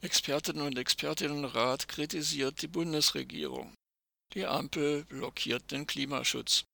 Expertinnen und Expertinnenrat kritisiert die Bundesregierung. Die Ampel blockiert den Klimaschutz.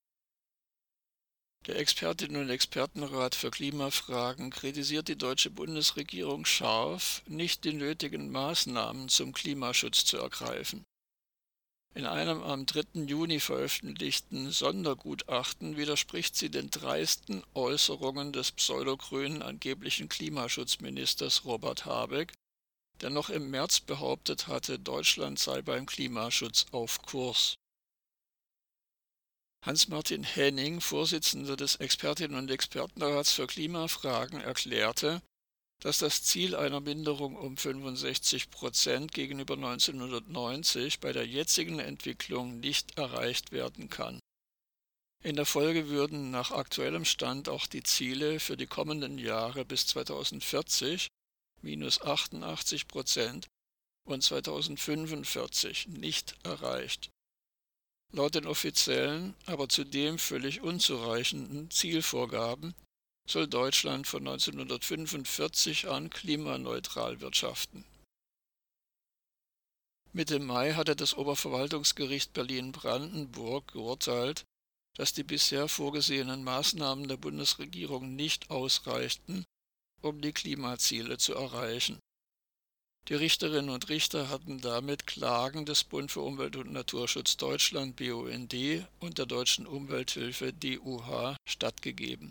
Der Expertinnen- und Expertenrat für Klimafragen kritisiert die deutsche Bundesregierung scharf, nicht die nötigen Maßnahmen zum Klimaschutz zu ergreifen. In einem am 3. Juni veröffentlichten Sondergutachten widerspricht sie den dreisten Äußerungen des pseudogrünen angeblichen Klimaschutzministers Robert Habeck, der noch im März behauptet hatte, Deutschland sei beim Klimaschutz auf Kurs. Hans-Martin Henning, Vorsitzender des Expertinnen- und Expertenrats für Klimafragen, erklärte, dass das Ziel einer Minderung um 65% gegenüber 1990 bei der jetzigen Entwicklung nicht erreicht werden kann. In der Folge würden nach aktuellem Stand auch die Ziele für die kommenden Jahre bis 2040 -88% und 2045 nicht erreicht. Laut den offiziellen, aber zudem völlig unzureichenden Zielvorgaben soll Deutschland von 1945 an klimaneutral wirtschaften. Mitte Mai hatte das Oberverwaltungsgericht Berlin-Brandenburg geurteilt, dass die bisher vorgesehenen Maßnahmen der Bundesregierung nicht ausreichten, um die Klimaziele zu erreichen. Die Richterinnen und Richter hatten damit Klagen des Bund für Umwelt und Naturschutz Deutschland BUND und der Deutschen Umwelthilfe DUH stattgegeben.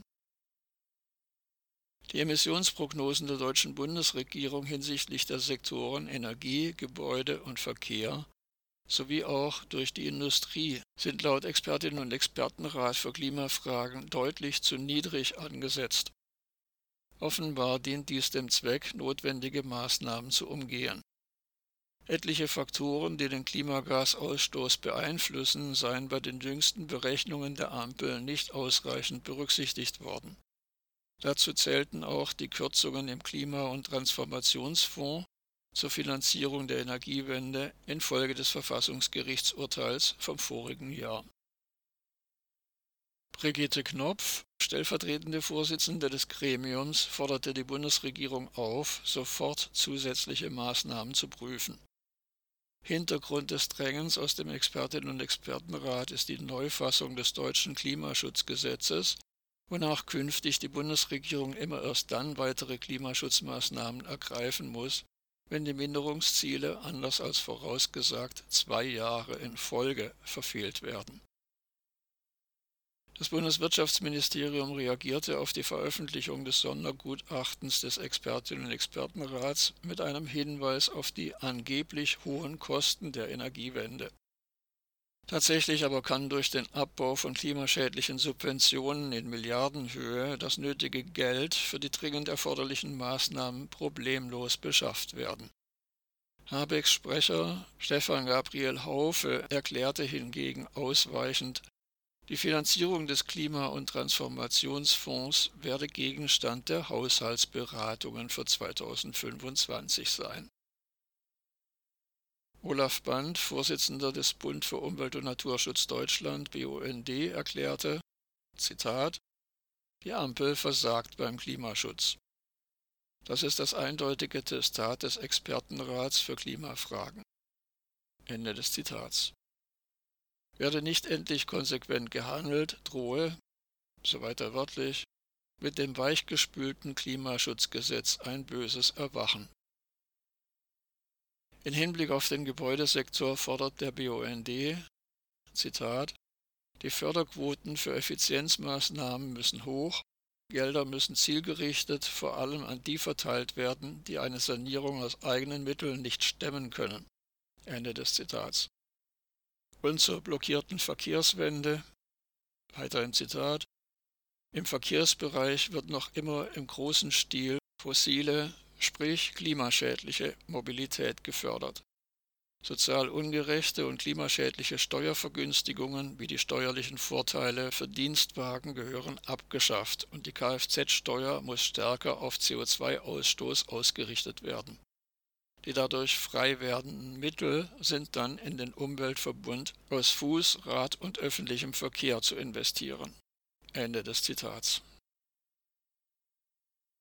Die Emissionsprognosen der deutschen Bundesregierung hinsichtlich der Sektoren Energie, Gebäude und Verkehr sowie auch durch die Industrie sind laut Expertinnen und Expertenrat für Klimafragen deutlich zu niedrig angesetzt. Offenbar dient dies dem Zweck, notwendige Maßnahmen zu umgehen. Etliche Faktoren, die den Klimagasausstoß beeinflussen, seien bei den jüngsten Berechnungen der Ampel nicht ausreichend berücksichtigt worden. Dazu zählten auch die Kürzungen im Klima- und Transformationsfonds zur Finanzierung der Energiewende infolge des Verfassungsgerichtsurteils vom vorigen Jahr. Brigitte Knopf, stellvertretende Vorsitzende des Gremiums, forderte die Bundesregierung auf, sofort zusätzliche Maßnahmen zu prüfen. Hintergrund des Drängens aus dem Expertinnen- und Expertenrat ist die Neufassung des deutschen Klimaschutzgesetzes, wonach künftig die Bundesregierung immer erst dann weitere Klimaschutzmaßnahmen ergreifen muss, wenn die Minderungsziele, anders als vorausgesagt, 2 Jahre in Folge verfehlt werden. Das Bundeswirtschaftsministerium reagierte auf die Veröffentlichung des Sondergutachtens des Expertinnen- und Expertenrats mit einem Hinweis auf die angeblich hohen Kosten der Energiewende. Tatsächlich aber kann durch den Abbau von klimaschädlichen Subventionen in Milliardenhöhe das nötige Geld für die dringend erforderlichen Maßnahmen problemlos beschafft werden. Habecks Sprecher Stefan Gabriel Haufe erklärte hingegen ausweichend, die Finanzierung des Klima- und Transformationsfonds werde Gegenstand der Haushaltsberatungen für 2025 sein. Olaf Band, Vorsitzender des Bund für Umwelt und Naturschutz Deutschland BUND, erklärte, Zitat, die Ampel versagt beim Klimaschutz. Das ist das eindeutige Testat des Expertenrats für Klimafragen. Ende des Zitats. Werde nicht endlich konsequent gehandelt, drohe, so weiter wörtlich, mit dem weichgespülten Klimaschutzgesetz ein böses Erwachen. In Hinblick auf den Gebäudesektor fordert der BUND, Zitat, die Förderquoten für Effizienzmaßnahmen müssen hoch, Gelder müssen zielgerichtet vor allem an die verteilt werden, die eine Sanierung aus eigenen Mitteln nicht stemmen können. Ende des Zitats. Und zur blockierten Verkehrswende, weiter im Zitat, im Verkehrsbereich wird noch immer im großen Stil fossile, sprich klimaschädliche Mobilität gefördert. Sozial ungerechte und klimaschädliche Steuervergünstigungen wie die steuerlichen Vorteile für Dienstwagen gehören abgeschafft und die Kfz-Steuer muss stärker auf CO2-Ausstoß ausgerichtet werden. Die dadurch frei werdenden Mittel sind dann in den Umweltverbund aus Fuß-, Rad- und öffentlichem Verkehr zu investieren. Ende des Zitats.